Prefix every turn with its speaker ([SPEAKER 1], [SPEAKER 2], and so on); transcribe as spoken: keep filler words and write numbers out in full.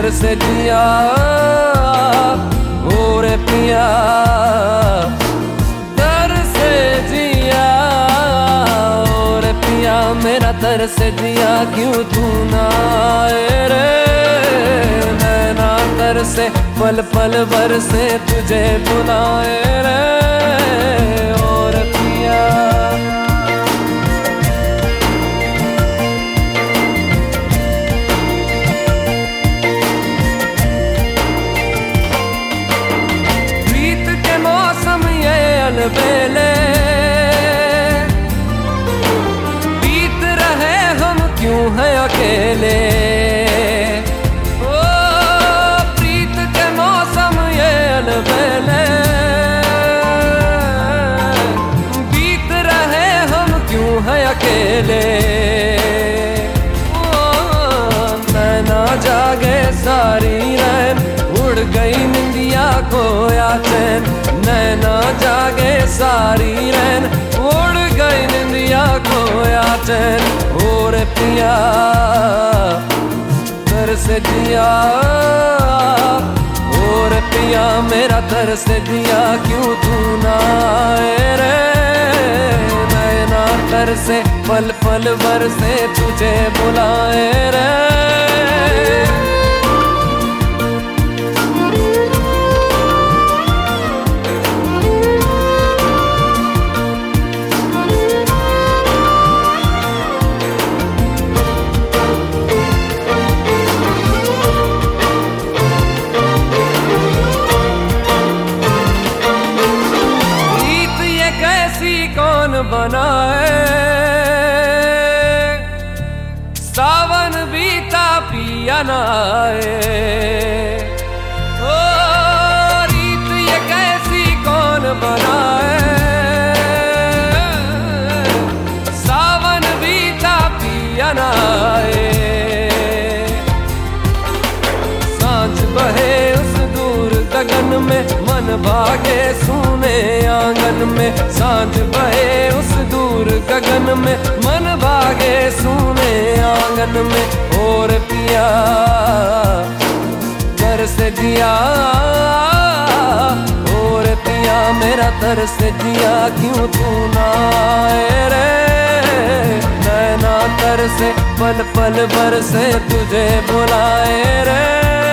[SPEAKER 1] से जिया ओ रे पिया, दर से जिया ओ रे पिया, मेरा दर से जिया क्यों तू ना आए रे। नैना दर से पल पल भर से तुझे बुलाए रे और पिया। बेले बीत रहे हम क्यों हैं अकेले, ओ प्रीत के मौसम ये अलबेले, बीत रहे हम क्यों हैं अकेले। ओ नैना जागे सारी रैन, उड़ गई निंदिया खोया चैन। नैना जागे सारी रैन, उड़ गई निंदिया खोया चैन। और पिया दर से जिया और पिया, मेरा दर से जिया क्यों तू ना आए रे। नैना दर से पल पल भर से तुझे बुलाए रे। कौन बनाए सावन बीता पिया ना आए, ओ रीत ये कैसी कौन बनाए। सावन बीता पिया ना आए, सांझ बहे उस दूर गगन में, मन भागे सुने आंगन में। सांझ बहे उस दूर गगन में, मन भागे सुने आंगन में। और पिया दर से जिया और पिया, मेरा दर से जिया क्यों तू ना आए रे। नैना दर से पल पल भर से तुझे बुलाए रे।